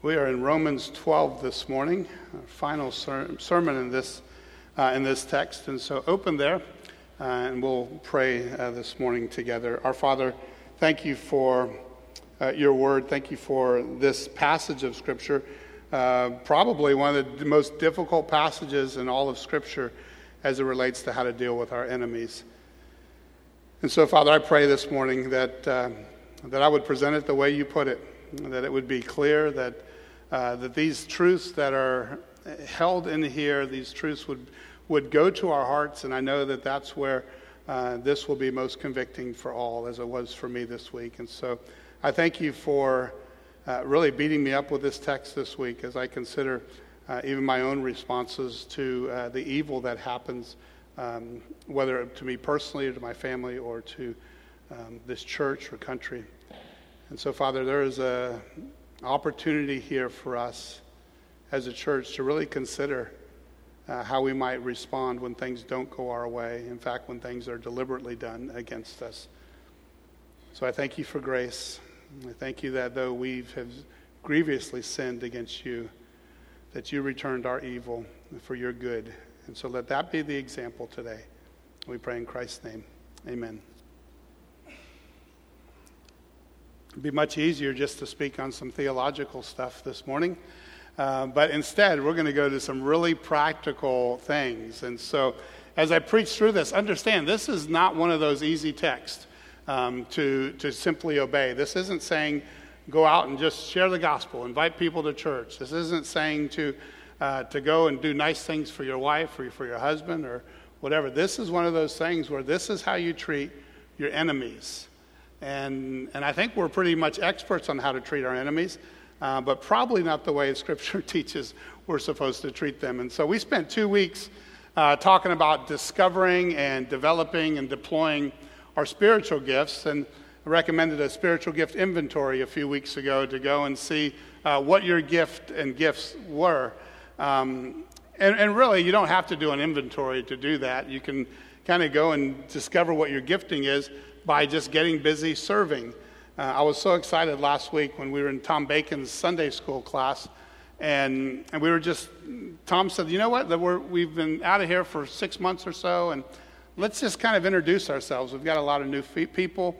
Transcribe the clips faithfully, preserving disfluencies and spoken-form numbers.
We are in Romans twelve this morning, our final ser- sermon in this uh, in this text. And so open there, uh, and we'll pray uh, this morning together. Our Father, thank you for uh, your word. Thank you for this passage of Scripture, uh, probably one of the most difficult passages in all of Scripture as it relates to how to deal with our enemies. And so, Father, I pray this morning that uh, that I would present it the way you put it, that it would be clear that Uh, that these truths that are held in here, these truths would would go to our hearts, and I know that that's where uh, this will be most convicting for all, as it was for me this week. And so I thank you for uh, really beating me up with this text this week as I consider uh, even my own responses to uh, the evil that happens, um, whether to me personally or to my family or to um, this church or country. And so, Father, there is a opportunity here for us as a church to really consider uh, how we might respond when things don't go our way. In fact, when things are deliberately done against us. So I thank you for grace. I thank you that though we have grievously sinned against you, that you returned our evil for your good. And so let that be the example today. We pray in Christ's name. Amen. It'd be much easier just to speak on some theological stuff this morning. Uh, but instead, we're going to go to some really practical things. And so as I preach through this, understand this is not one of those easy texts um, to, to simply obey. This isn't saying go out and just share the gospel, invite people to church. This isn't saying to, uh, to go and do nice things for your wife or for your husband or whatever. This is one of those things where this is how you treat your enemies. And and I think we're pretty much experts on how to treat our enemies, uh, but probably not the way Scripture teaches we're supposed to treat them. And so we spent two weeks uh, talking about discovering and developing and deploying our spiritual gifts, and I recommended a spiritual gift inventory a few weeks ago to go and see uh, what your gift and gifts were. Um, and, and really, you don't have to do an inventory to do that. You can kind of go and discover what your gifting is by just getting busy serving. Uh, I was so excited last week when we were in Tom Bacon's Sunday school class, and and we were just, Tom said, you know what, that we're, we've been out of here for six months or so, and let's just kind of introduce ourselves. We've got a lot of new fe- people.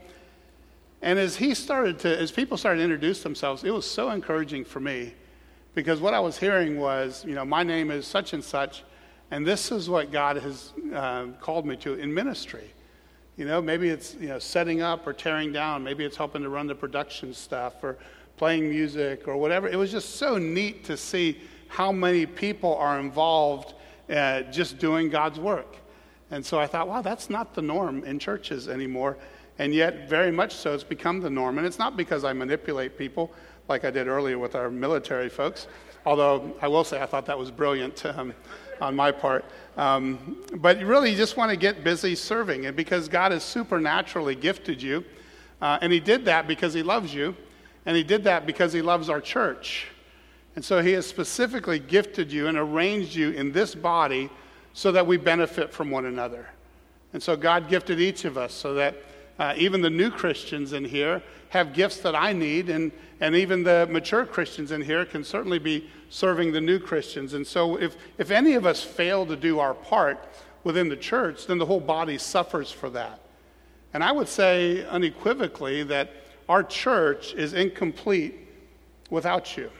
And as he started to, as people started to introduce themselves, it was so encouraging for me, because what I was hearing was, you know, my name is such and such, and this is what God has uh, called me to in ministry. You know, maybe it's, you know, setting up or tearing down. Maybe it's helping to run the production stuff or playing music or whatever. It was just so neat to see how many people are involved uh, just doing God's work. And so I thought, wow, that's not the norm in churches anymore. And yet, very much so, it's become the norm. And it's not because I manipulate people like I did earlier with our military folks. Although I will say I thought that was brilliant um, on my part. Um, but really, you just want to get busy serving. And because God has supernaturally gifted you, uh, and he did that because he loves you, and he did that because he loves our church. And so he has specifically gifted you and arranged you in this body so that we benefit from one another. And so God gifted each of us so that uh, even the new Christians in here have gifts that I need, and, and even the mature Christians in here can certainly be serving the new Christians. And so if, if any of us fail to do our part within the church, then the whole body suffers for that. And I would say unequivocally that our church is incomplete without you.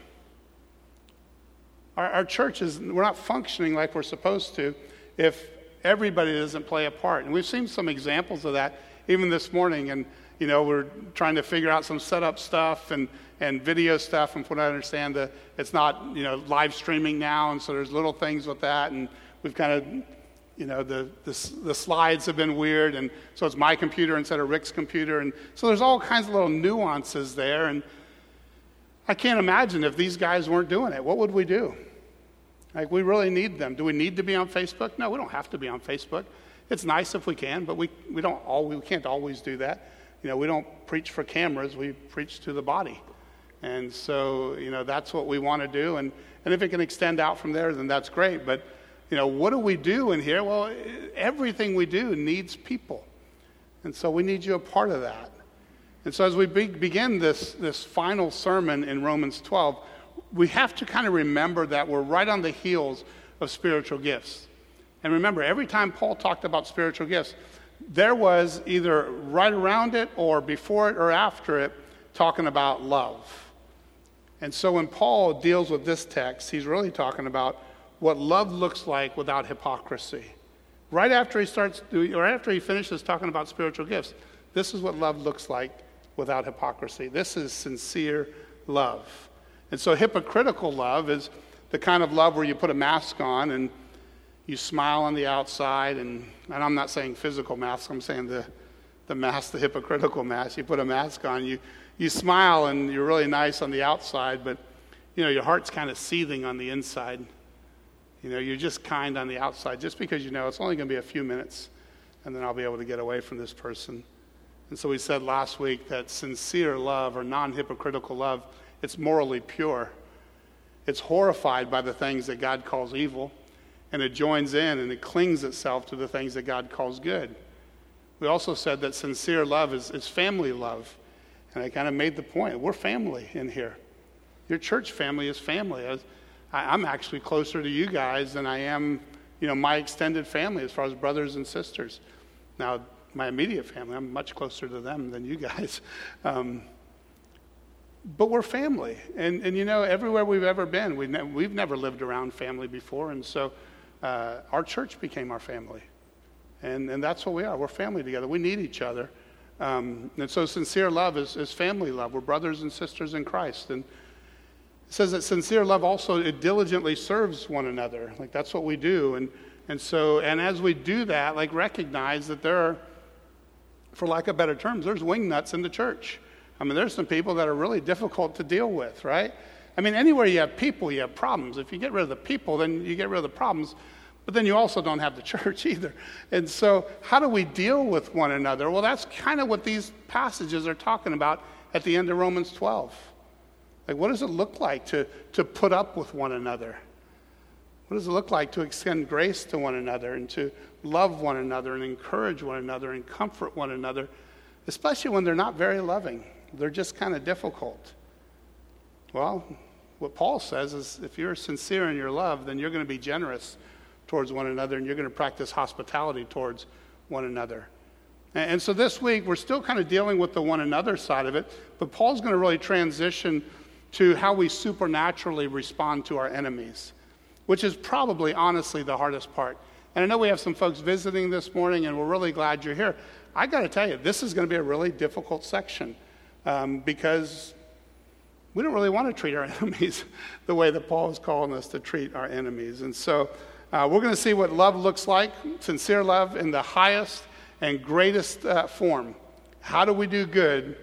Our, our church is, we're not functioning like we're supposed to if everybody doesn't play a part. And we've seen some examples of that even this morning. And, you know, we're trying to figure out some setup stuff and, and video stuff. And from what I understand, the, it's not, you know, live streaming now. And so there's little things with that. And we've kind of, you know, the, the the slides have been weird. And so it's my computer instead of Rick's computer. And so there's all kinds of little nuances there. And I can't imagine if these guys weren't doing it. What would we do? Like, we really need them. Do we need to be on Facebook? No, we don't have to be on Facebook. It's nice if we can, but we, we don't always, we can't always do that. You know, we don't preach for cameras, we preach to the body. And so, you know, that's what we want to do. And, and if it can extend out from there, then that's great. But, you know, what do we do in here? Well, everything we do needs people. And so we need you a part of that. And so as we be, begin this, this final sermon in Romans twelve, we have to kind of remember that we're right on the heels of spiritual gifts. And remember, every time Paul talked about spiritual gifts, there was either right around it or before it or after it talking about love. And so when Paul deals with this text, he's really talking about what love looks like without hypocrisy. Right after he starts, or after he finishes talking about spiritual gifts, this is what love looks like without hypocrisy. This is sincere love. And so hypocritical love is the kind of love where you put a mask on and you smile on the outside, and, and I'm not saying physical mask, I'm saying the, the mask, the hypocritical mask. You put a mask on, you, you smile and you're really nice on the outside, but you know, your heart's kind of seething on the inside. You know, you're just kind on the outside, just because you know it's only going to be a few minutes, and then I'll be able to get away from this person. And so we said last week that sincere love or non-hypocritical love, it's morally pure. It's horrified by the things that God calls evil, and it joins in and it clings itself to the things that God calls good. We also said that sincere love is, is family love. And I kind of made the point, we're family in here. Your church family is family. I was, I, I'm actually closer to you guys than I am, you know, my extended family as far as brothers and sisters. Now, my immediate family, I'm much closer to them than you guys. Um, but we're family. And, and you know, everywhere we've ever been, we've, ne- we've never lived around family before. And so uh, our church became our family. And, and that's what we are. We're family together. We need each other. Um, and so sincere love is, is family love. We're brothers and sisters in Christ. And it says that sincere love also, it diligently serves one another. Like, that's what we do. And, and so, and as we do that, like, recognize that there are, for lack of better terms, there's wingnuts in the church. I mean, there's some people that are really difficult to deal with, right? I mean, anywhere you have people, you have problems. If you get rid of the people, then you get rid of the problems. But then you also don't have the church either. And so how do we deal with one another? Well, that's kind of what these passages are talking about at the end of Romans twelve. Like, what does it look like to, to put up with one another? What does it look like to extend grace to one another and to love one another and encourage one another and comfort one another, especially when they're not very loving? They're just kind of difficult. Well, what Paul says is if you're sincere in your love, then you're going to be generous towards one another, and you're going to practice hospitality towards one another. And, and so this week, we're still kind of dealing with the one another side of it, but Paul's going to really transition to how we supernaturally respond to our enemies, which is probably, honestly, the hardest part. And I know we have some folks visiting this morning, and we're really glad you're here. I got to tell you, this is going to be a really difficult section um, because we don't really want to treat our enemies the way that Paul is calling us to treat our enemies. And so uh, we're going to see what love looks like, sincere love in the highest and greatest uh, form. How do we do good,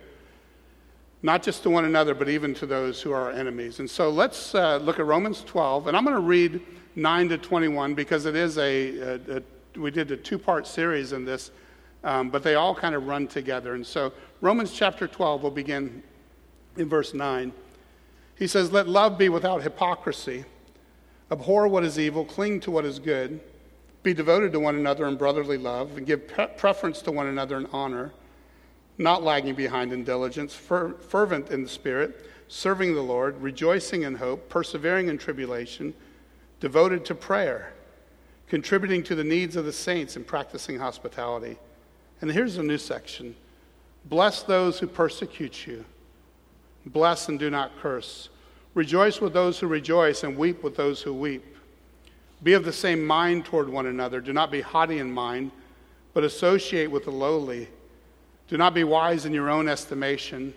not just to one another, but even to those who are our enemies? And so let's uh, look at Romans twelve, and I'm going to read nine to twenty-one because it is a, a, a we did a two-part series in this, um, but they all kind of run together. And so Romans chapter twelve will begin in verse nine. He says, "Let love be without hypocrisy. Abhor what is evil, cling to what is good. Be devoted to one another in brotherly love, and give pre- preference to one another in honor, not lagging behind in diligence, fer- fervent in the Spirit, serving the Lord, rejoicing in hope, persevering in tribulation, devoted to prayer, contributing to the needs of the saints, and practicing hospitality." And here's a new section. "Bless those who persecute you. Bless and do not curse. Rejoice with those who rejoice, and weep with those who weep. Be of the same mind toward one another. Do not be haughty in mind, but associate with the lowly. Do not be wise in your own estimation.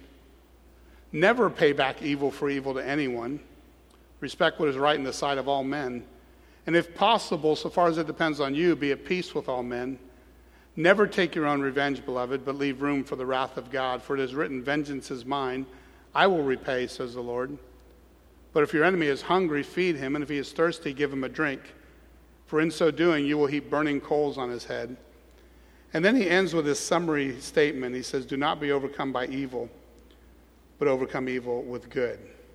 Never pay back evil for evil to anyone. Respect what is right in the sight of all men. And if possible, so far as it depends on you, be at peace with all men. Never take your own revenge, beloved, but leave room for the wrath of God. For it is written, 'Vengeance is mine. I will repay,' says the Lord. But if your enemy is hungry, feed him, and if he is thirsty, give him a drink. For in so doing, you will heap burning coals on his head." And then he ends with this summary statement. He says, "Do not be overcome by evil, but overcome evil with good."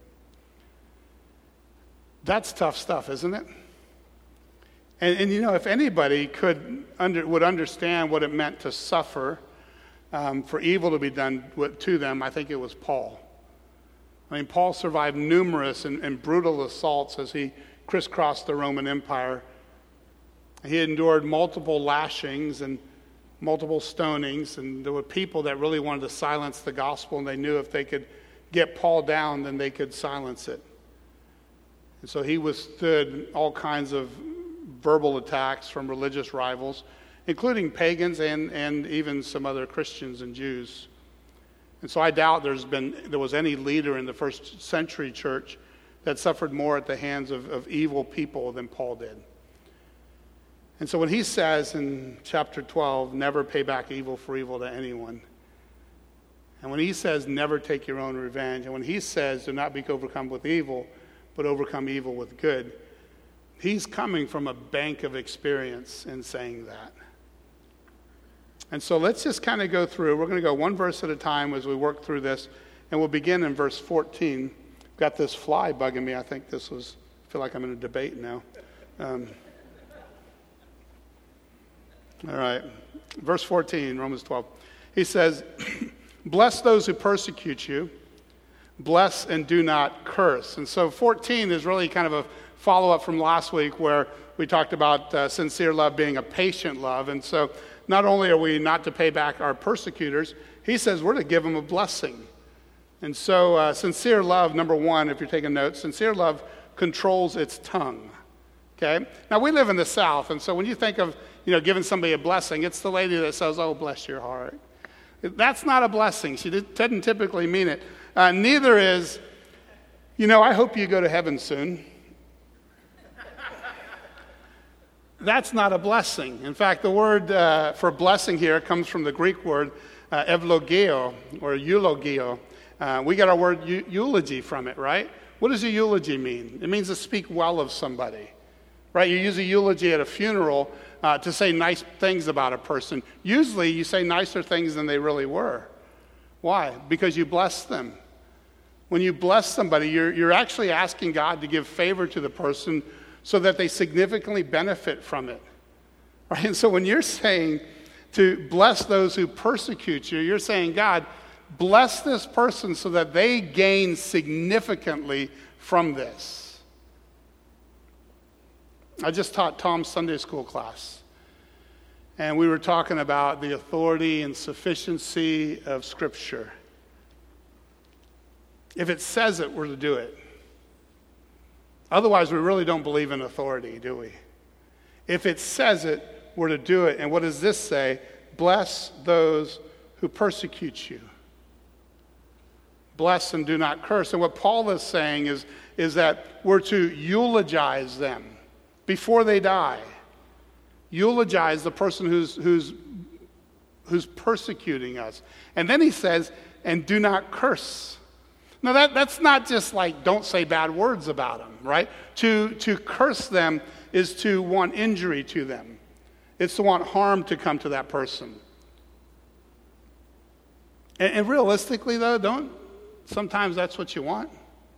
That's tough stuff, isn't it? And, and you know, if anybody could under, would understand what it meant to suffer um, for evil to be done with, to them, I think it was Paul. I mean, Paul survived numerous and, and brutal assaults as he crisscrossed the Roman Empire. He endured multiple lashings and multiple stonings, and there were people that really wanted to silence the gospel, and they knew if they could get Paul down, then they could silence it. And so he withstood all kinds of verbal attacks from religious rivals, including pagans and, and even some other Christians and Jews. And so I doubt there's been there was any leader in the first century church that suffered more at the hands of, of evil people than Paul did. And so when he says in chapter twelve, never pay back evil for evil to anyone, and when he says never take your own revenge, and when he says do not be overcome with evil, but overcome evil with good, he's coming from a bank of experience in saying that. And so let's just kind of go through. We're going to go one verse at a time as we work through this, and we'll begin in verse fourteen. Got this fly bugging me. I think this was, I feel like I'm in a debate now. Um, all right. Verse fourteen, Romans twelve. He says, bless those who persecute you. Bless and do not curse. And so fourteen is really kind of a follow-up from last week where we talked about uh, sincere love being a patient love. And so not only are we not to pay back our persecutors, he says we're to give them a blessing. And so uh, sincere love, number one, if you're taking notes, sincere love controls its tongue. Okay? Now, we live in the South, and so when you think of, you know, giving somebody a blessing, it's the lady that says, oh, bless your heart. That's not a blessing. She doesn't typically mean it. Uh, neither is, you know, I hope you go to heaven soon. That's not a blessing. In fact, the word uh, for blessing here comes from the Greek word uh, eulogio or eulogio. Uh, we get our word eu- eulogy from it, right? What does a eulogy mean? It means to speak well of somebody, right? You use a eulogy at a funeral uh, to say nice things about a person. Usually you say nicer things than they really were. Why? Because you bless them. When you bless somebody, you're, you're actually asking God to give favor to the person so that they significantly benefit from it. Right? And so when you're saying to bless those who persecute you, you're saying, God, bless this person so that they gain significantly from this. I just taught Tom's Sunday school class, and we were talking about the authority and sufficiency of Scripture. If it says it, we're to do it. Otherwise, we really don't believe in authority, do we? If it says it, we're to do it. And what does this say? Bless those who persecute you. Bless and do not curse. And what Paul is saying is, is that we're to eulogize them before they die. Eulogize the person who's, who's, who's persecuting us. And then he says, and do not curse. Now, that, that's not just like don't say bad words about them, right? To, to curse them is to want injury to them. It's to want harm to come to that person. And, and realistically, though, don't sometimes that's what you want.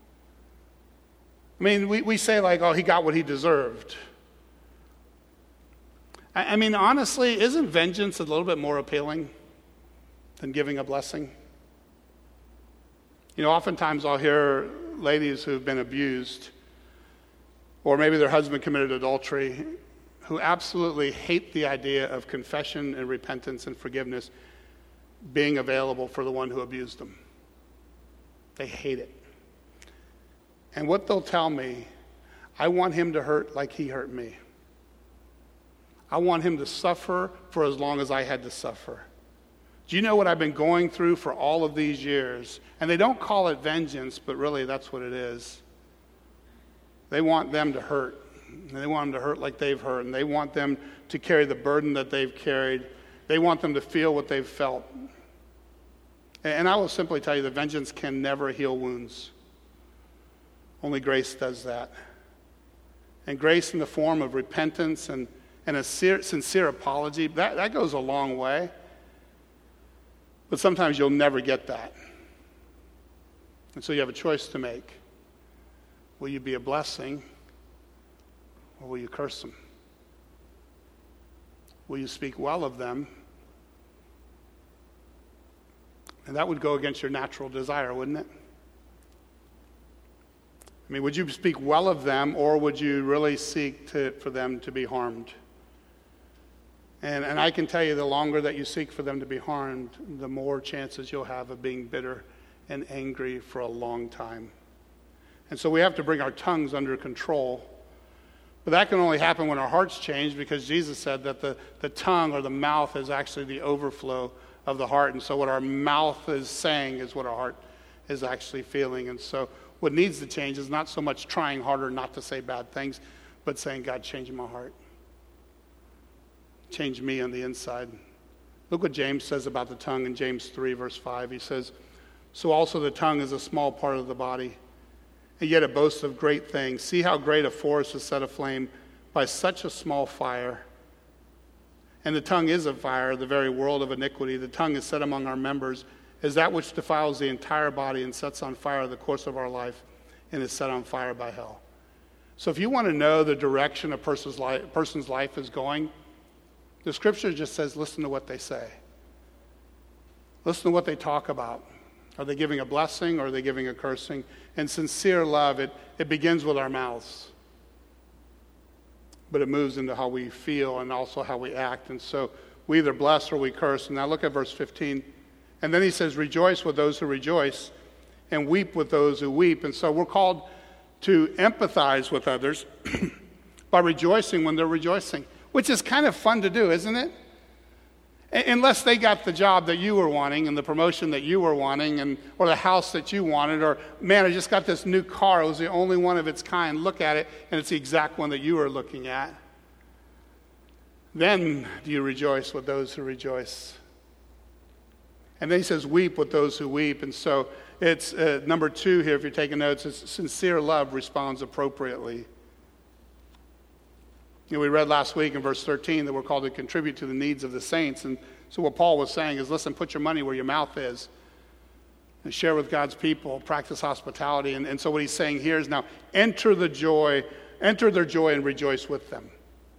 I mean, we, we say like, oh, he got what he deserved. I, I mean, honestly, isn't vengeance a little bit more appealing than giving a blessing? You know, oftentimes I'll hear ladies who've been abused, or maybe their husband committed adultery, who absolutely hate the idea of confession and repentance and forgiveness being available for the one who abused them. They hate it. And what they'll tell me, I want him to hurt like he hurt me. I want him to suffer for as long as I had to suffer. Do you know what I've been going through for all of these years? And they don't call it vengeance, but really that's what it is. They want them to hurt. And they want them to hurt like they've hurt. And they want them to carry the burden that they've carried. They want them to feel what they've felt. And I will simply tell you that vengeance can never heal wounds. Only grace does that. And grace in the form of repentance and, and a sincere, sincere apology, that, that goes a long way. But sometimes you'll never get that. And so you have a choice to make. Will you be a blessing, or will you curse them? Will you speak well of them? And that would go against your natural desire, wouldn't it? I mean, would you speak well of them, or would you really seek to, for them to be harmed? And, and I can tell you, the longer that you seek for them to be harmed, the more chances you'll have of being bitter and angry for a long time. And so we have to bring our tongues under control. But that can only happen when our hearts change, because Jesus said that the, the tongue or the mouth is actually the overflow of the heart. And so what our mouth is saying is what our heart is actually feeling. And so what needs to change is not so much trying harder not to say bad things, but saying, God, change my heart. Change me on the inside. Look what James says about the tongue in James three, verse five. He says, so also the tongue is a small part of the body, and yet it boasts of great things. See how great a forest is set aflame by such a small fire. And the tongue is a fire, the very world of iniquity. The tongue is set among our members, is that which defiles the entire body and sets on fire the course of our life, and is set on fire by hell. So if you want to know the direction a person's life, a person's life is going, the scripture just says, listen to what they say. Listen to what they talk about. Are they giving a blessing, or are they giving a cursing? And sincere love, it, it begins with our mouths. But it moves into how we feel and also how we act. And so we either bless or we curse. And now look at verse fifteen. And then he says, rejoice with those who rejoice, and weep with those who weep. And so we're called to empathize with others by rejoicing when they're rejoicing, which is kind of fun to do, isn't it? Unless they got the job that you were wanting, and the promotion that you were wanting, and or the house that you wanted, or, man, I just got this new car. It was the only one of its kind. Look at it, and it's the exact one that you were looking at. Then do you rejoice with those who rejoice. And then he says, weep with those who weep. And so it's uh, number two here, if you're taking notes, it's sincere love responds appropriately. You know, we read last week in verse thirteen that we're called to contribute to the needs of the saints. And so what Paul was saying is, listen, put your money where your mouth is and share with God's people, practice hospitality. And, and so what he's saying here is now enter the joy, enter their joy and rejoice with them.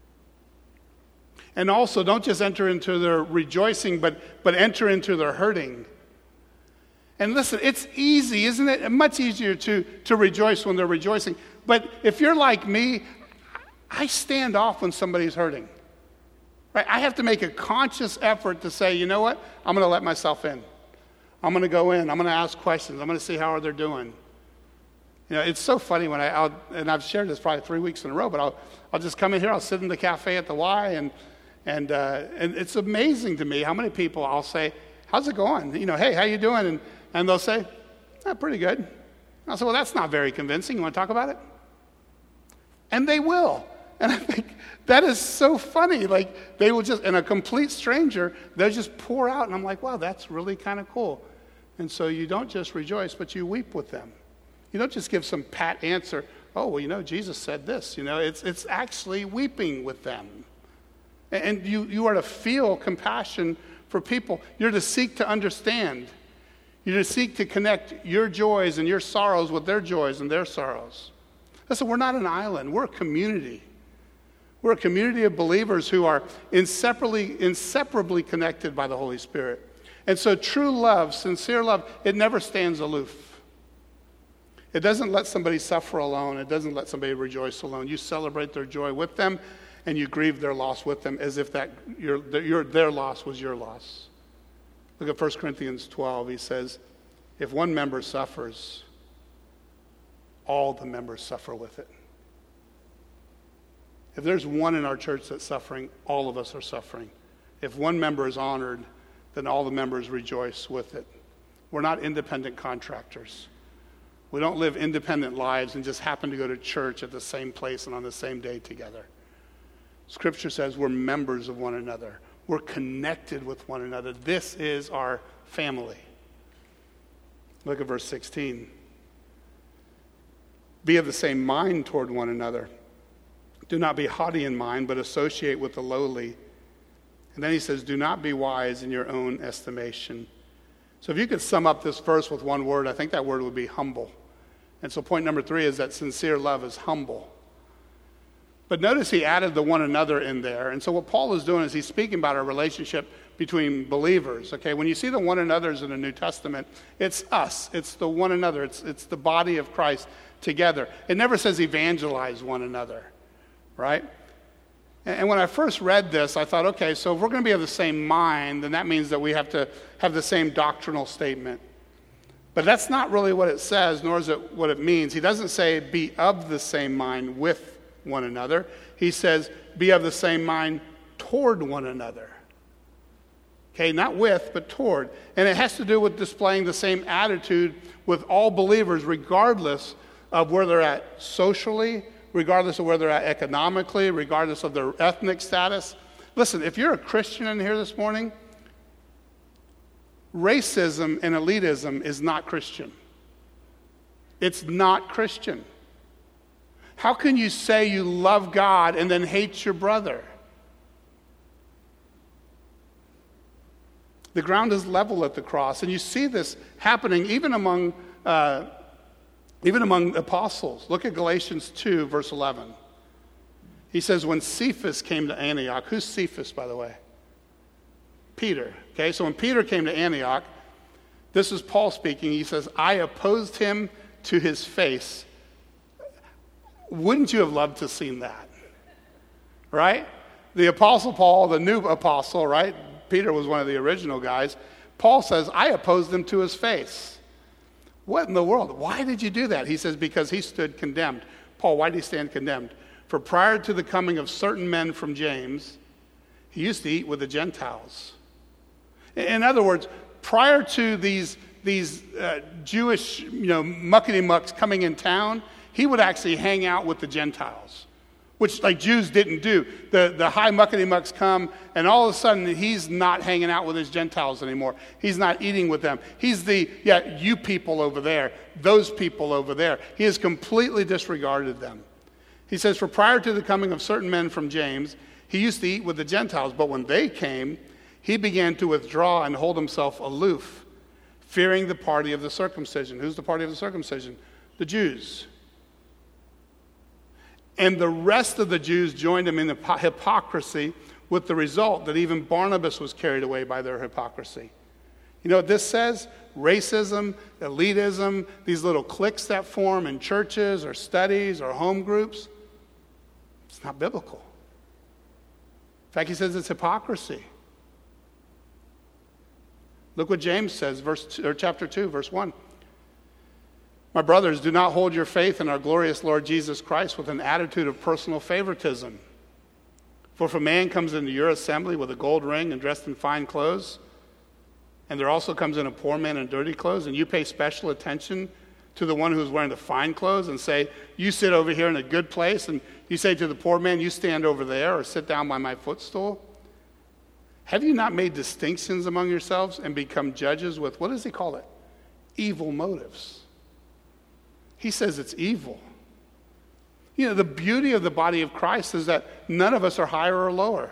And also don't just enter into their rejoicing, but, but enter into their hurting. And listen, it's easy, isn't it? Much easier to, to rejoice when they're rejoicing. But if you're like me, I stand off when somebody's hurting. Right? I have to make a conscious effort to say, you know what? I'm going to let myself in. I'm going to go in. I'm going to ask questions. I'm going to see how they're doing. You know, it's so funny when I, I'll, and I've shared this probably three weeks in a row, but I'll, I'll just come in here. I'll sit in the cafe at the Y, and and uh, and it's amazing to me how many people I'll say, how's it going? You know, hey, how you doing? And and they'll say, oh, pretty good. I'll say, well, that's not very convincing. You want to talk about it? And they will. And I think that is so funny. Like, they will just, and a complete stranger, they'll just pour out. And I'm like, wow, that's really kind of cool. And so you don't just rejoice, but you weep with them. You don't just give some pat answer. Oh, well, you know, Jesus said this. You know, it's it's actually weeping with them. And you, you are to feel compassion for people. You're to seek to understand. You're to seek to connect your joys and your sorrows with their joys and their sorrows. Listen, we're not an island. We're a community. We're a community of believers who are inseparably, inseparably connected by the Holy Spirit. And so true love, sincere love, it never stands aloof. It doesn't let somebody suffer alone. It doesn't let somebody rejoice alone. You celebrate their joy with them, and you grieve their loss with them as if that your, your, their loss was your loss. Look at First Corinthians twelve. He says, if one member suffers, all the members suffer with it. If there's one in our church that's suffering, all of us are suffering. If one member is honored, then all the members rejoice with it. We're not independent contractors. We don't live independent lives and just happen to go to church at the same place and on the same day together. Scripture says we're members of one another. We're connected with one another. This is our family. Look at verse sixteen. Be of the same mind toward one another. Do not be haughty in mind, but associate with the lowly. And then he says, do not be wise in your own estimation. So if you could sum up this verse with one word, I think that word would be humble. And so point number three is that sincere love is humble. But notice he added the one another in there. And so what Paul is doing is he's speaking about our relationship between believers. Okay, when you see the one another's in the New Testament, it's us. It's the one another. It's, it's the body of Christ together. It never says evangelize one another, right? And, and when I first read this, I thought, okay, so if we're going to be of the same mind, then that means that we have to have the same doctrinal statement. But that's not really what it says, nor is it what it means. He doesn't say be of the same mind with one another. He says be of the same mind toward one another. Okay, not with, but toward. And it has to do with displaying the same attitude with all believers, regardless of where they're at socially, regardless of where they're at economically, regardless of their ethnic status. Listen, if you're a Christian in here this morning, racism and elitism is not Christian. It's not Christian. How can you say you love God and then hate your brother? The ground is level at the cross, and you see this happening even among uh, even among apostles. Look at Galatians two, verse eleven. He says, when Cephas came to Antioch, who's Cephas, by the way? Peter. Okay, so when Peter came to Antioch, this is Paul speaking. He says, I opposed him to his face. Wouldn't you have loved to have seen that? Right? The apostle Paul, the new apostle, right? Peter was one of the original guys. Paul says, I opposed him to his face. What in the world? Why did you do that? He says, because he stood condemned. Paul, why did he stand condemned? For prior to the coming of certain men from James, he used to eat with the Gentiles. In other words, prior to these, these uh, Jewish, you know, muckety-mucks coming in town, he would actually hang out with the Gentiles, which like Jews didn't do. The, the high muckety-mucks come, and all of a sudden he's not hanging out with his Gentiles anymore. He's not eating with them. He's the, yeah, you people over there, those people over there. He has completely disregarded them. He says, for prior to the coming of certain men from James, he used to eat with the Gentiles, but when they came, he began to withdraw and hold himself aloof, fearing the party of the circumcision. Who's the party of the circumcision? The Jews. And the rest of the Jews joined him in the hypocrisy, with the result that even Barnabas was carried away by their hypocrisy. You know what this says? Racism, elitism, these little cliques that form in churches or studies or home groups, it's not biblical. In fact, he says it's hypocrisy. Look what James says, verse two, or chapter two, verse one. My brothers, do not hold your faith in our glorious Lord Jesus Christ with an attitude of personal favoritism. For if a man comes into your assembly with a gold ring and dressed in fine clothes, and there also comes in a poor man in dirty clothes, and you pay special attention to the one who's wearing the fine clothes and say, you sit over here in a good place, and you say to the poor man, you stand over there or sit down by my footstool, have you not made distinctions among yourselves and become judges with, what does he call it? Evil motives. He says it's evil. You know, the beauty of the body of Christ is that none of us are higher or lower.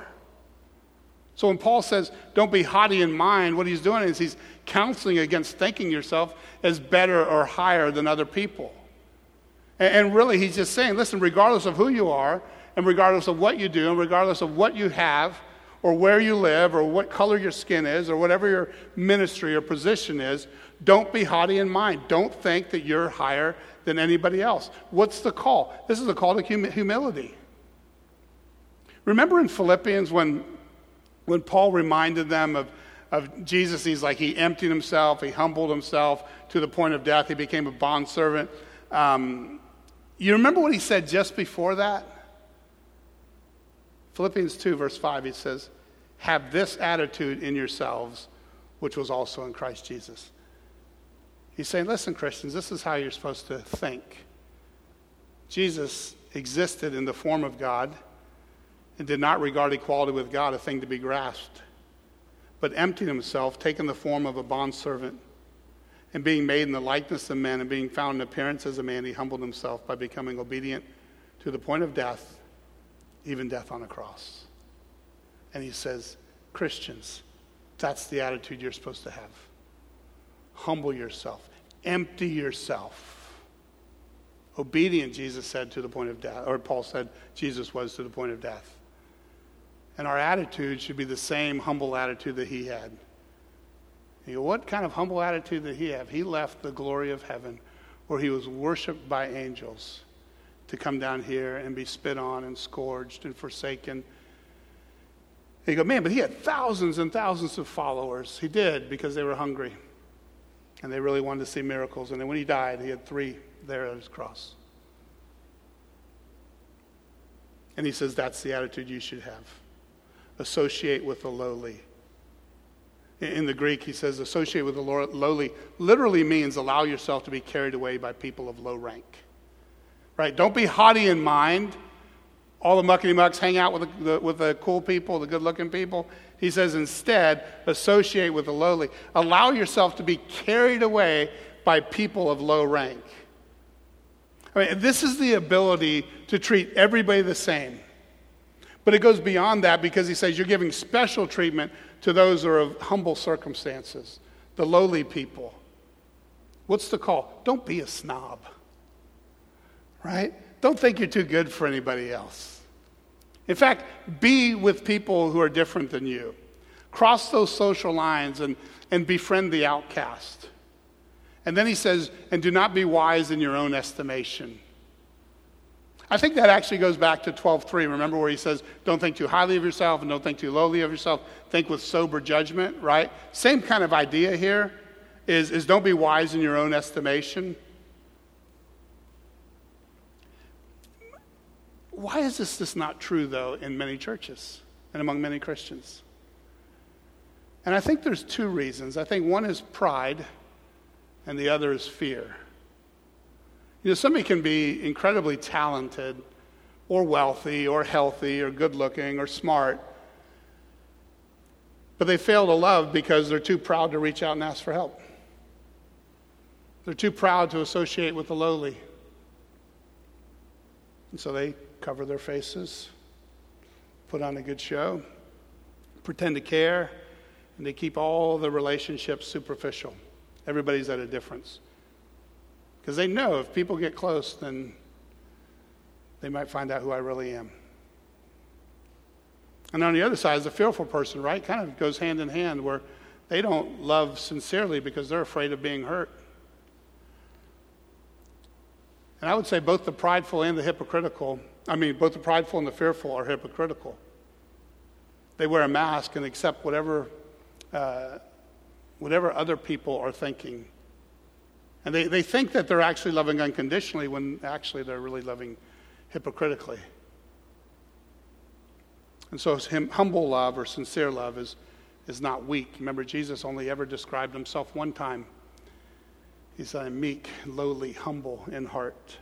So when Paul says, don't be haughty in mind, what he's doing is he's counseling against thinking yourself as better or higher than other people. And, and really, he's just saying, listen, regardless of who you are, and regardless of what you do, and regardless of what you have, or where you live, or what color your skin is, or whatever your ministry or position is, don't be haughty in mind. Don't think that you're higher than anybody else. What's the call? This is a call to hum- humility. Remember in Philippians when, when Paul reminded them of, of Jesus, he's like, he emptied himself, he humbled himself to the point of death, he became a bondservant. Um, you remember what he said just before that? Philippians two, verse five, he says, have this attitude in yourselves, which was also in Christ Jesus. He's saying, listen, Christians, this is how you're supposed to think. Jesus existed in the form of God and did not regard equality with God a thing to be grasped, but emptied himself, taking the form of a bondservant, and being made in the likeness of men and being found in appearance as a man, he humbled himself by becoming obedient to the point of death, even death on a cross. And he says, Christians, that's the attitude you're supposed to have. Humble yourself. Empty yourself. Obedient, Jesus said, to the point of death. Or Paul said Jesus was to the point of death. And our attitude should be the same humble attitude that he had. You go, what kind of humble attitude did he have? He left the glory of heaven where he was worshiped by angels to come down here and be spit on and scourged and forsaken. And you go, man, but he had thousands and thousands of followers. He did, because they were hungry. And they really wanted to see miracles. And then when he died, he had three there at his cross. And he says that's the attitude you should have. Associate with the lowly. In the Greek, he says associate with the lowly literally means allow yourself to be carried away by people of low rank. Right? Don't be haughty in mind. All the muckety mucks hang out with the, with the cool people, the good-looking people. He says instead, associate with the lowly. Allow yourself to be carried away by people of low rank. I mean, this is the ability to treat everybody the same. But it goes beyond that, because he says you're giving special treatment to those who are of humble circumstances, the lowly people. What's the call? Don't be a snob. Right? Don't think you're too good for anybody else. In fact, be with people who are different than you. Cross those social lines and, and befriend the outcast. And then he says, and do not be wise in your own estimation. I think that actually goes back to twelve three. Remember where he says, don't think too highly of yourself and don't think too lowly of yourself. Think with sober judgment, right? Same kind of idea here is, is don't be wise in your own estimation. Why is this, this not true, though, in many churches and among many Christians? And I think there's two reasons. I think one is pride and the other is fear. You know, somebody can be incredibly talented or wealthy or healthy or good-looking or smart, but they fail to love because they're too proud to reach out and ask for help. They're too proud to associate with the lowly. And so they cover their faces, put on a good show, pretend to care, and they keep all the relationships superficial. Everybody's at a difference. Because they know if people get close, then they might find out who I really am. And on the other side is the fearful person, right? Kind of goes hand in hand, where they don't love sincerely because they're afraid of being hurt. And I would say both the prideful and the hypocritical, I mean, both the prideful and the fearful are hypocritical. They wear a mask and accept whatever, uh, whatever other people are thinking. And they, they think that they're actually loving unconditionally when actually they're really loving hypocritically. And so him, humble love or sincere love is, is not weak. Remember, Jesus only ever described himself one time. He said, I'm meek, lowly, humble in heart.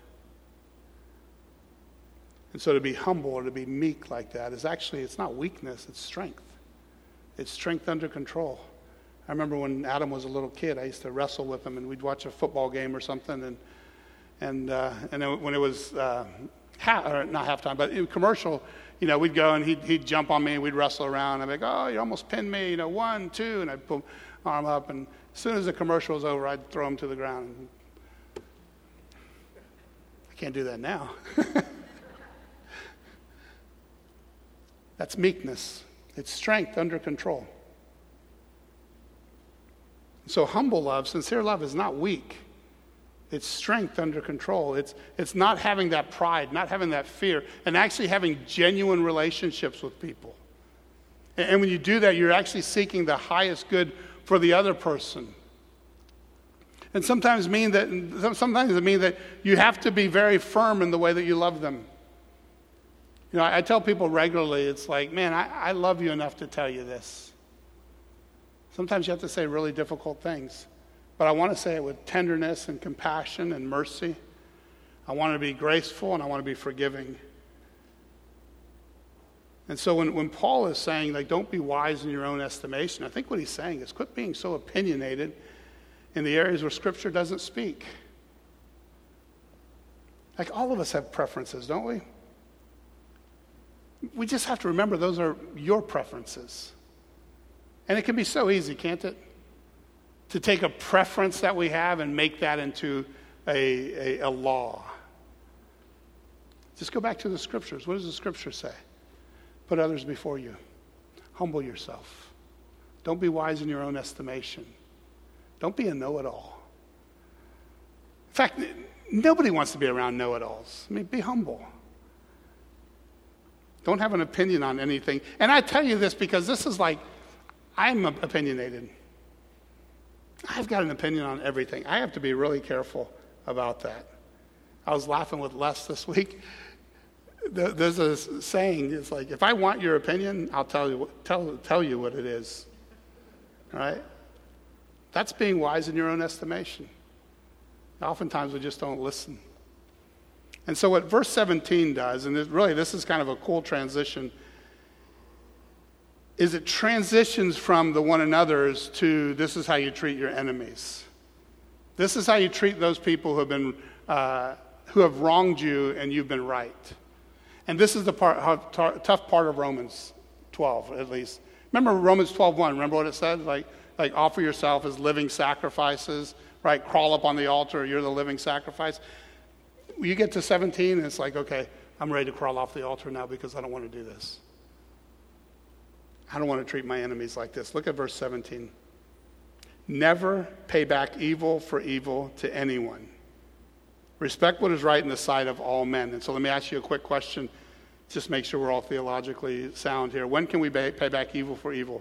And so to be humble or to be meek like that is actually, it's not weakness, it's strength. It's strength under control. I remember when Adam was a little kid, I used to wrestle with him, and we'd watch a football game or something, and and uh, and it, when it was uh, half, or not halftime, but it, commercial, you know, we'd go and he'd he'd jump on me and we'd wrestle around. I'd be like, oh, you almost pinned me, you know, one, two, and I'd pull my arm up, and as soon as the commercial was over, I'd throw him to the ground. I can't do that now. That's meekness. It's strength under control. So humble love, sincere love is not weak. It's strength under control. It's, it's not having that pride, not having that fear, and actually having genuine relationships with people. And, and when you do that, you're actually seeking the highest good for the other person. And sometimes mean that sometimes it means that you have to be very firm in the way that you love them. You know, I, I tell people regularly, it's like, man, I, I love you enough to tell you this. Sometimes you have to say really difficult things. But I want to say it with tenderness and compassion and mercy. I want to be graceful and I want to be forgiving. And so when, when Paul is saying, like, don't be wise in your own estimation, I think what he's saying is quit being so opinionated in the areas where Scripture doesn't speak. Like, all of us have preferences, don't we? We just have to remember those are your preferences. And it can be so easy, can't it? To take a preference that we have and make that into a, a, a law. Just go back to the Scriptures. What does the Scripture say? Put others before you. Humble yourself. Don't be wise in your own estimation. Don't be a know-it-all. In fact, nobody wants to be around know-it-alls. I mean, be humble. Don't have an opinion on anything. And I tell you this because this is like, I'm opinionated. I've got an opinion on everything. I have to be really careful about that. I was laughing with Les this week. There's a saying, it's like, if I want your opinion, I'll tell you, tell, tell you what it is. All right? That's being wise in your own estimation. Oftentimes we just don't listen. And so what verse seventeen does, and really this is kind of a cool transition, is it transitions from the one another's to this is how you treat your enemies. This is how you treat those people who have been uh, who have wronged you and you've been right. And this is the part, how t- tough part of Romans twelve, at least. Remember Romans twelve one, remember what it said? Like, like offer yourself as living sacrifices, right? Crawl up on the altar, you're the living sacrifice. You get to seventeen and it's like, okay, I'm ready to crawl off the altar now because I don't want to do this. I don't want to treat my enemies like this. Look at verse seventeen. Never pay back evil for evil to anyone. Respect what is right in the sight of all men. And so let me ask you a quick question. Just make sure we're all theologically sound here. When can we pay back evil for evil?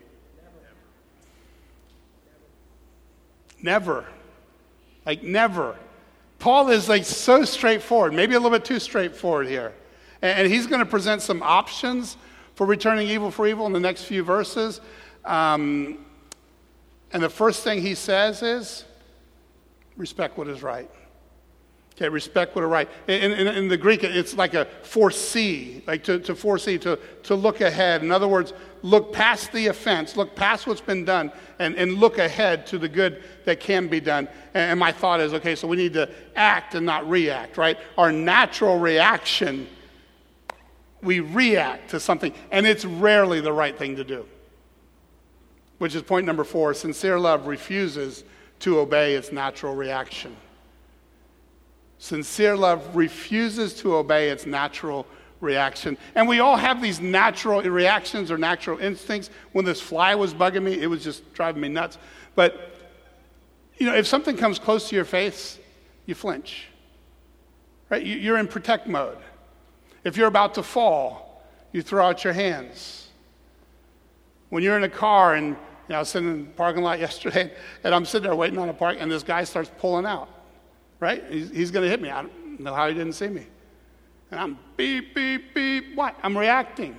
Never. Never. Like never. Paul is like so straightforward, maybe a little bit too straightforward here. And he's going to present some options for returning evil for evil in the next few verses. Um, and the first thing he says is, respect what is right. Okay, respect what is right. In, in, in the Greek, it's like a foresee, like to, to foresee, to, to look ahead. In other words, look past the offense, look past what's been done, and, and look ahead to the good that can be done. And, and my thought is, okay, so we need to act and not react, right? Our natural reaction, we react to something, and it's rarely the right thing to do. Which is point number four. Sincere love refuses to obey its natural reaction. Sincere love refuses to obey its natural reaction. And we all have these natural reactions or natural instincts. When this fly was bugging me, it was just driving me nuts. But, you know, if something comes close to your face, you flinch. Right? You're in protect mode. If you're about to fall, you throw out your hands. When you're in a car and, you know, I was sitting in the parking lot yesterday, and I'm sitting there waiting on a park, and this guy starts pulling out. Right? He's, he's going to hit me. I don't know how he didn't see me. And I'm beep, beep, beep. What? I'm reacting.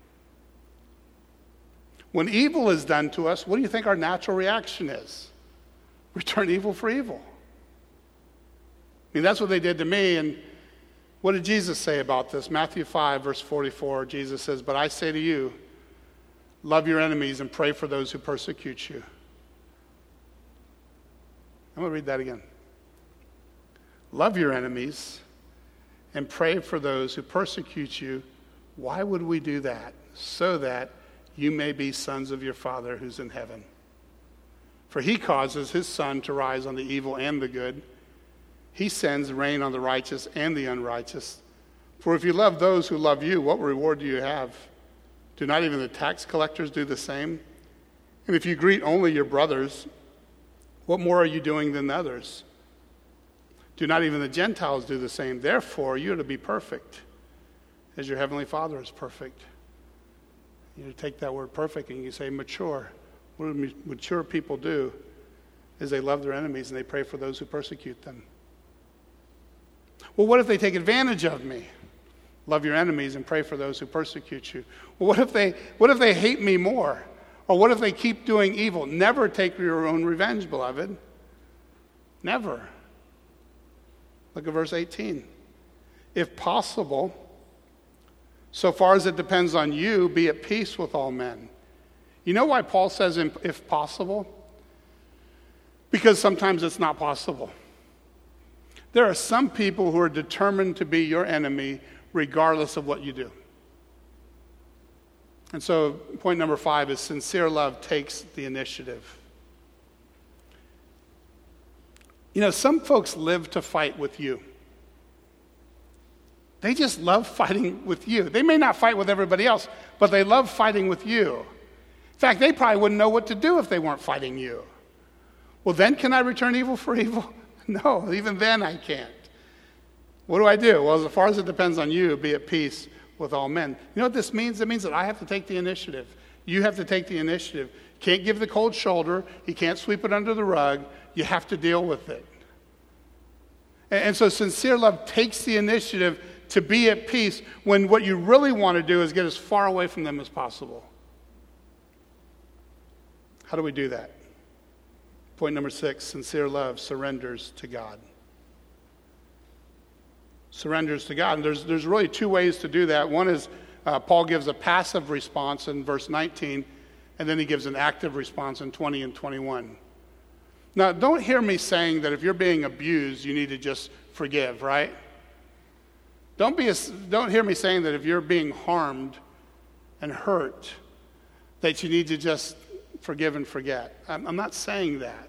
When evil is done to us, what do you think our natural reaction is? Return evil for evil. I mean, that's what they did to me. And what did Jesus say about this? Matthew five, verse forty-four, Jesus says, "But I say to you, love your enemies and pray for those who persecute you." I'm going to read that again. Love your enemies and pray for those who persecute you. Why would we do that? So that you may be sons of your Father who's in heaven. For he causes his sun to rise on the evil and the good. He sends rain on the righteous and the unrighteous. For if you love those who love you, what reward do you have? Do not even the tax collectors do the same? And if you greet only your brothers, what more are you doing than others? Do not even the Gentiles do the same? Therefore, you are to be perfect, as your heavenly Father is perfect. You take that word perfect and you say mature. What do mature people do is they love their enemies and they pray for those who persecute them. Well, what if they take advantage of me? Love your enemies and pray for those who persecute you. Well, what if they what if they hate me more? Or what if they keep doing evil? Never take your own revenge, beloved. Never. Look at verse eighteen. If possible, so far as it depends on you, be at peace with all men. You know why Paul says if possible? Because sometimes it's not possible. There are some people who are determined to be your enemy regardless of what you do. And so point number five is sincere love takes the initiative. You know, some folks live to fight with you. They just love fighting with you. They may not fight with everybody else, but they love fighting with you. In fact, they probably wouldn't know what to do if they weren't fighting you. Well, then can I return evil for evil? No, even then I can't. What do I do? Well, as far as it depends on you, be at peace with all men. You know what this means? It means that I have to take the initiative. You have to take the initiative. Can't give the cold shoulder. You can't sweep it under the rug. You have to deal with it. And, and so sincere love takes the initiative to be at peace when what you really want to do is get as far away from them as possible. How do we do that? Point number six, sincere love surrenders to God. Surrenders to God. And there's, there's really two ways to do that. One is uh, Paul gives a passive response in verse nineteen, and then he gives an active response in twenty and twenty-one. Now, don't hear me saying that if you're being abused, you need to just forgive, right? Don't, be a, don't hear me saying that if you're being harmed and hurt, that you need to just forgive and forget. I'm, I'm not saying that.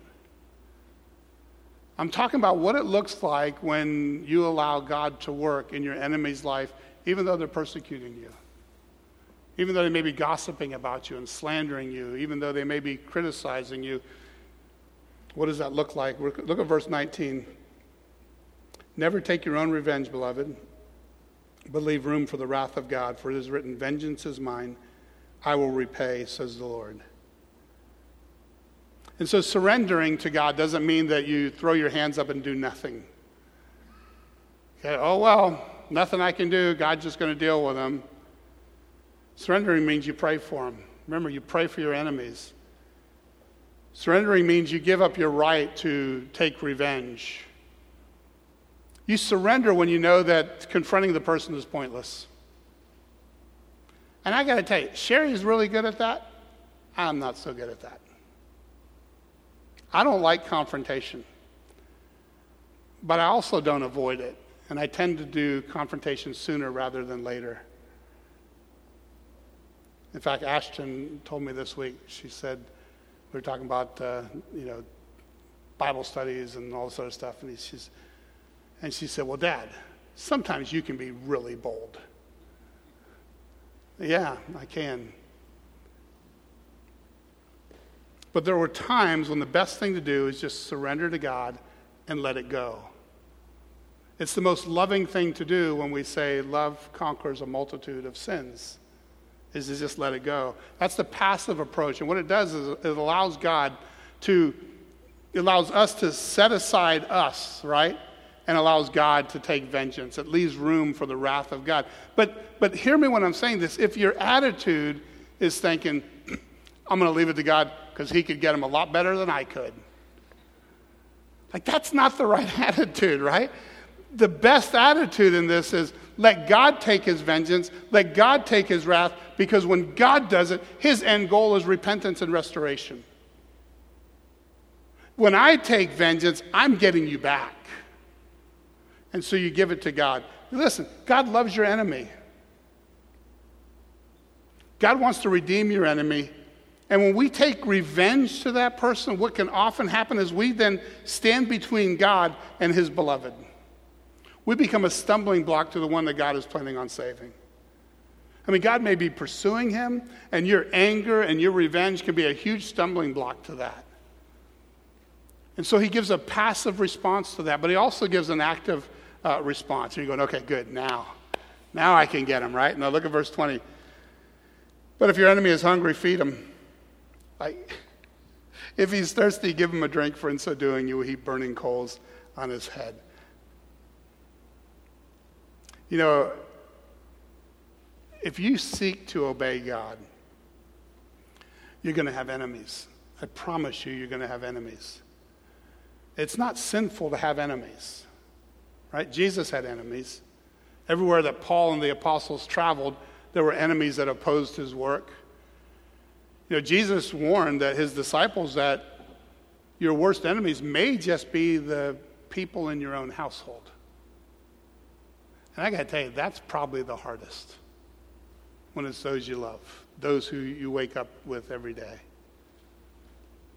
I'm talking about what it looks like when you allow God to work in your enemy's life, even though they're persecuting you, even though they may be gossiping about you and slandering you, even though they may be criticizing you. What does that look like? Look at verse nineteen. Never take your own revenge, beloved, but leave room for the wrath of God, for it is written, vengeance is mine, I will repay, says the Lord. And so surrendering to God doesn't mean that you throw your hands up and do nothing. Okay, oh, well, nothing I can do. God's just going to deal with them. Surrendering means you pray for them. Remember, you pray for your enemies. Surrendering means you give up your right to take revenge. You surrender when you know that confronting the person is pointless. And I got to tell you, Sherry's really good at that. I'm not so good at that. I don't like confrontation, but I also don't avoid it. And I tend to do confrontation sooner rather than later. In fact, Ashton told me this week, she said, we were talking about, uh, you know, Bible studies and all this other stuff, and, he, she's, and she said, well, Dad, sometimes you can be really bold. Yeah, I can. But there were times when the best thing to do is just surrender to God and let it go. It's the most loving thing to do when we say love conquers a multitude of sins, is to just let it go. That's the passive approach. And what it does is it allows God to, it allows us to set aside us, right? And allows God to take vengeance. It leaves room for the wrath of God. But, but hear me when I'm saying this. If your attitude is thinking, I'm going to leave it to God because he could get him a lot better than I could. Like, that's not the right attitude, right? The best attitude in this is let God take his vengeance, let God take his wrath, because when God does it, his end goal is repentance and restoration. When I take vengeance, I'm getting you back. And so you give it to God. Listen, God loves your enemy. God wants to redeem your enemy. And when we take revenge to that person, what can often happen is we then stand between God and his beloved. We become a stumbling block to the one that God is planning on saving. I mean, God may be pursuing him, and your anger and your revenge can be a huge stumbling block to that. And so he gives a passive response to that, but he also gives an active uh, response. And you're going, okay, good, now. Now I can get him, right? Now look at verse twenty. But if your enemy is hungry, feed him. Like, if he's thirsty, give him a drink, for in so doing you will heap burning coals on his head. You know, if you seek to obey God, you're going to have enemies. I promise you, you're going to have enemies. It's not sinful to have enemies, right? Jesus had enemies. Everywhere that Paul and the apostles traveled, there were enemies that opposed his work. You know, Jesus warned that his disciples that your worst enemies may just be the people in your own household. And I got to tell you, that's probably the hardest, when it's those you love, those who you wake up with every day.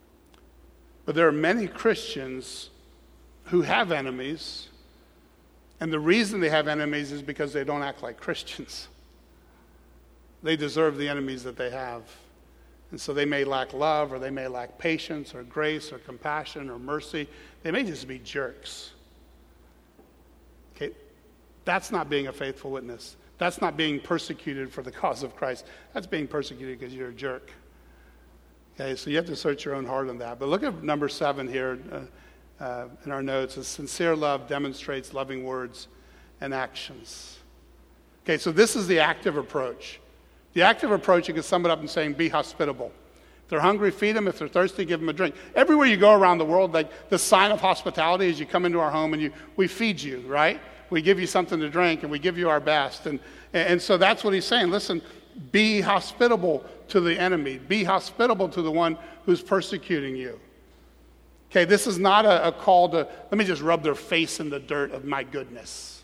But there are many Christians who have enemies, And the reason they have enemies is because they don't act like Christians. They deserve the enemies that they have. And so they may lack love, or they may lack patience, or grace, or compassion, or mercy. They may just be jerks. Okay? That's not being a faithful witness. That's not being persecuted for the cause of Christ. That's being persecuted because you're a jerk. Okay, so you have to search your own heart on that. But look at number seven here uh, uh, in our notes. A sincere love demonstrates loving words and actions. Okay, so this is the active approach. The active approach, you can sum it up in saying, be hospitable. If they're hungry, feed them. If they're thirsty, give them a drink. Everywhere you go around the world, like the sign of hospitality is you come into our home and you we feed you, right? We give you something to drink and we give you our best. And, and so that's what he's saying. Listen, be hospitable to the enemy. Be hospitable to the one who's persecuting you. Okay, this is not a, a call to, let me just rub their face in the dirt of my goodness.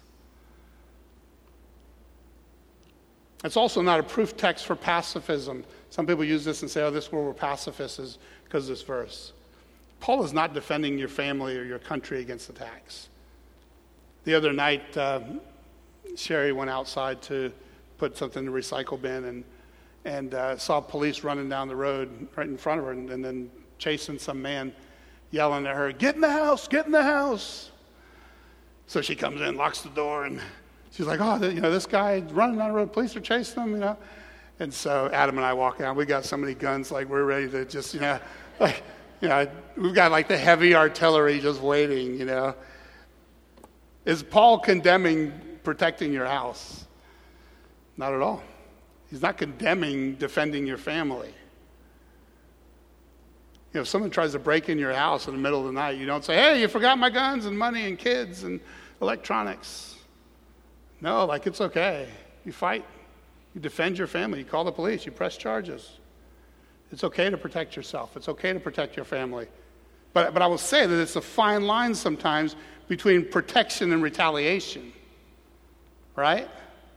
It's also not a proof text for pacifism. Some people use this and say, oh, this is where we're pacifists is because of this verse. Paul is not defending your family or your country against attacks. The other night, uh, Sherry went outside to put something in the recycle bin and and uh, saw police running down the road right in front of her and, and then chasing some man, yelling at her, get in the house, get in the house. So she comes in, locks the door, and she's like, oh, you know, this guy running down the road, police are chasing him, you know. And so Adam and I walk out. We got so many guns, like we're ready to just, you know, like, you know, we've got like the heavy artillery just waiting, you know. Is Paul condemning protecting your house? Not at all. He's not condemning defending your family. You know, if someone tries to break in your house in the middle of the night, you don't say, hey, you forgot my guns and money and kids and electronics. No, like it's okay. You fight. You defend your family. You call the police. You press charges. It's okay to protect yourself. It's okay to protect your family. But, but I will say that it's a fine line sometimes between protection and retaliation. Right?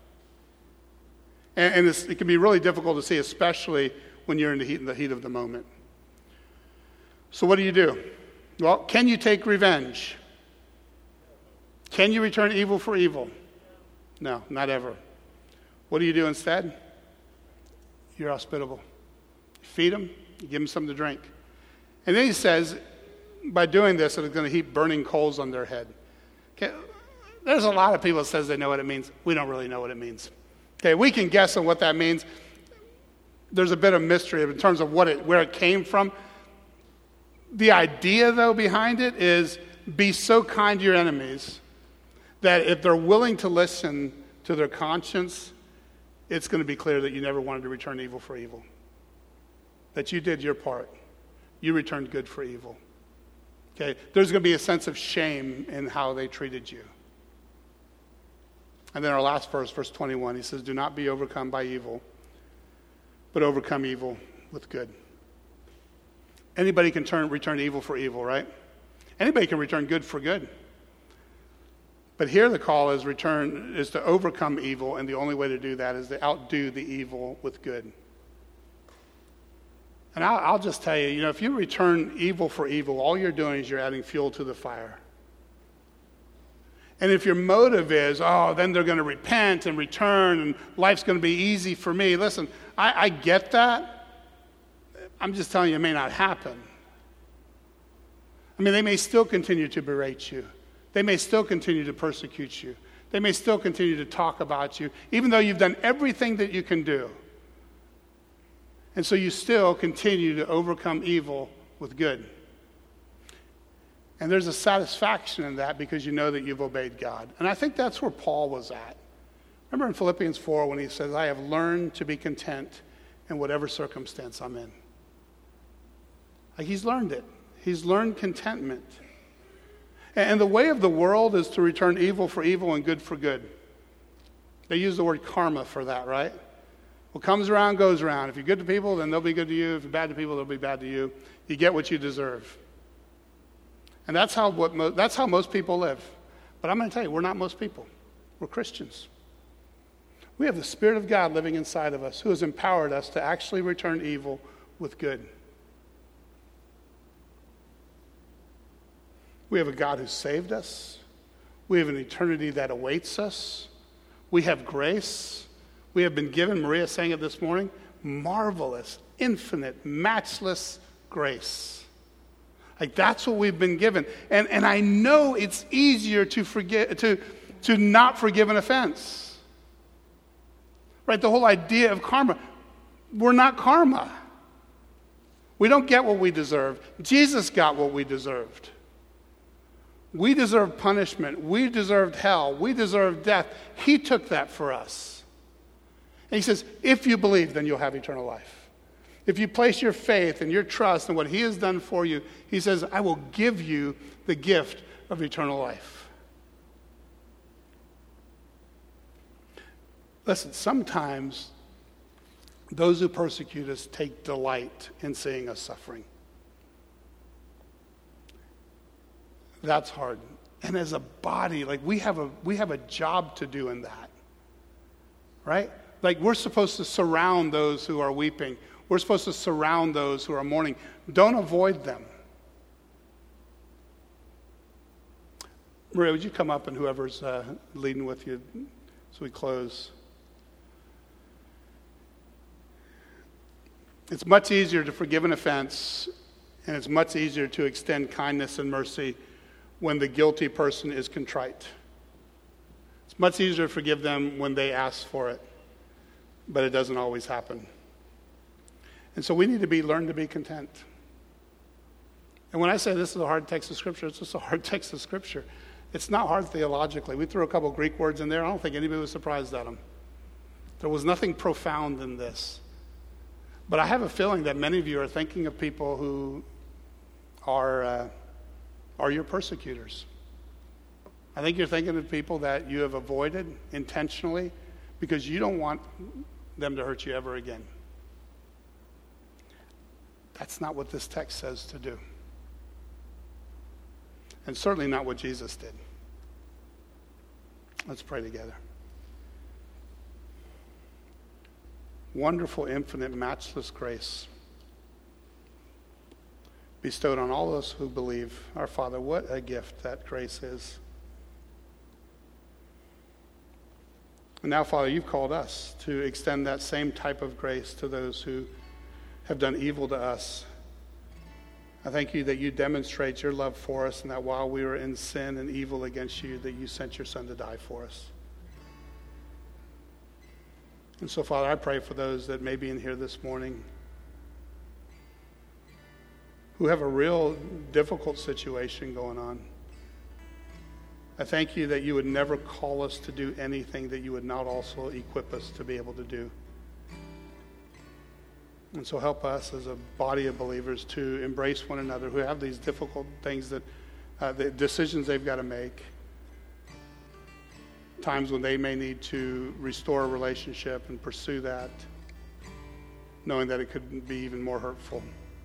And, and it's, it can be really difficult to see, especially when you're in the heat, in the heat of the moment. So what do you do? Well, can you take revenge? Can you return evil for evil? No, not ever. What do you do instead? You're hospitable. You feed them, you give them something to drink. And then he says, by doing this, it's going to heap burning coals on their head. Okay, there's a lot of people that says they know what it means. We don't really know what it means. Okay, we can guess on what that means. There's a bit of mystery in terms of what it, where it came from. The idea, though, behind it is be so kind to your enemies that if they're willing to listen to their conscience, it's going to be clear that you never wanted to return evil for evil. That you did your part. You returned good for evil. Okay, there's going to be a sense of shame in how they treated you. And then our last verse, verse twenty-one, he says, do not be overcome by evil, but overcome evil with good. Anybody can turn, return evil for evil, right? Anybody can return good for good. But here the call is return is to overcome evil, and the only way to do that is to outdo the evil with good. And I'll, I'll just tell you, you know, if you return evil for evil, all you're doing is you're adding fuel to the fire. And if your motive is, oh, then they're going to repent and return and life's going to be easy for me. Listen, I, I get that. I'm just telling you it may not happen. I mean, they may still continue to berate you. They may still continue to persecute you. They may still continue to talk about you, even though you've done everything that you can do. And so you still continue to overcome evil with good. And there's a satisfaction in that because you know that you've obeyed God. And I think that's where Paul was at. Remember in Philippians four when he says, I have learned to be content in whatever circumstance I'm in. Like he's learned it. He's learned contentment. And the way of the world is to return evil for evil and good for good. They use the word karma for that, right? What comes around goes around. If you're good to people, then they'll be good to you. If you're bad to people, they'll be bad to you. You get what you deserve. And that's how what mo- that's how most people live. But I'm going to tell you, we're not most people. We're Christians. We have the Spirit of God living inside of us who has empowered us to actually return evil with good. We have a God who saved us. We have an eternity that awaits us. We have grace. We have been given, Maria sang it this morning, marvelous, infinite, matchless grace. Like that's what we've been given. And and I know it's easier to forget to, to not forgive an offense. Right? The whole idea of karma. We're not karma. We don't get what we deserve. Jesus got what we deserved. We deserved punishment. We deserved hell. We deserved death. He took that for us. And he says, if you believe, then you'll have eternal life. If you place your faith and your trust in what he has done for you, he says, I will give you the gift of eternal life. Listen, sometimes those who persecute us take delight in seeing us suffering. That's hard. And as a body, like we have a we have a job to do in that. Right? Like we're supposed to surround those who are weeping. We're supposed to surround those who are mourning. Don't avoid them. Maria, would you come up, and whoever's uh, leading with you as we close? It's much easier to forgive an offense, and it's much easier to extend kindness and mercy when the guilty person is contrite. It's much easier to forgive them when they ask for it, but it doesn't always happen. And so we need to be learn to be content. And when I say this is a hard text of Scripture, it's just a hard text of Scripture. It's not hard theologically. We threw a couple Greek words in there. I don't think anybody was surprised at them. There was nothing profound in this. But I have a feeling that many of you are thinking of people who are uh, are your persecutors. I think you're thinking of people that you have avoided intentionally because you don't want them to hurt you ever again. That's not what this text says to do. And certainly not what Jesus did. Let's pray together. Wonderful, infinite, matchless grace bestowed on all those who believe. Our Father, what a gift that grace is. And now, Father, you've called us to extend that same type of grace to those who have done evil to us. I thank you that you demonstrate your love for us, and that while we were in sin and evil against you, that you sent your Son to die for us. And so, Father, I pray for those that may be in here this morning who have a real difficult situation going on. I thank you that you would never call us to do anything that you would not also equip us to be able to do. And so help us as a body of believers to embrace one another who have these difficult things, that uh, the decisions they've got to make, times when they may need to restore a relationship and pursue that, knowing that it could be even more hurtful.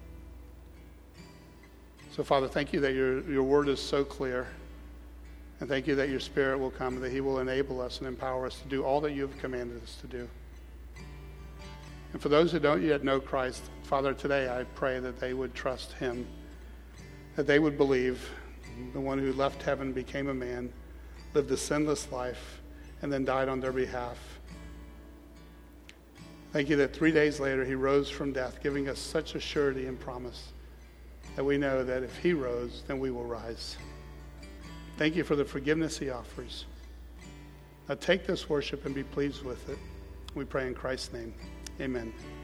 So, Father, thank you that your, your word is so clear. And thank you that your Spirit will come, and that he will enable us and empower us to do all that you have commanded us to do. And for those who don't yet know Christ, Father, today I pray that they would trust him, that they would believe the one who left heaven, became a man, lived a sinless life, and then died on their behalf. Thank you that three days later he rose from death, giving us such a surety and promise that we know that if he rose, then we will rise. Thank you for the forgiveness he offers. Now take this worship and be pleased with it. We pray in Christ's name. Amen.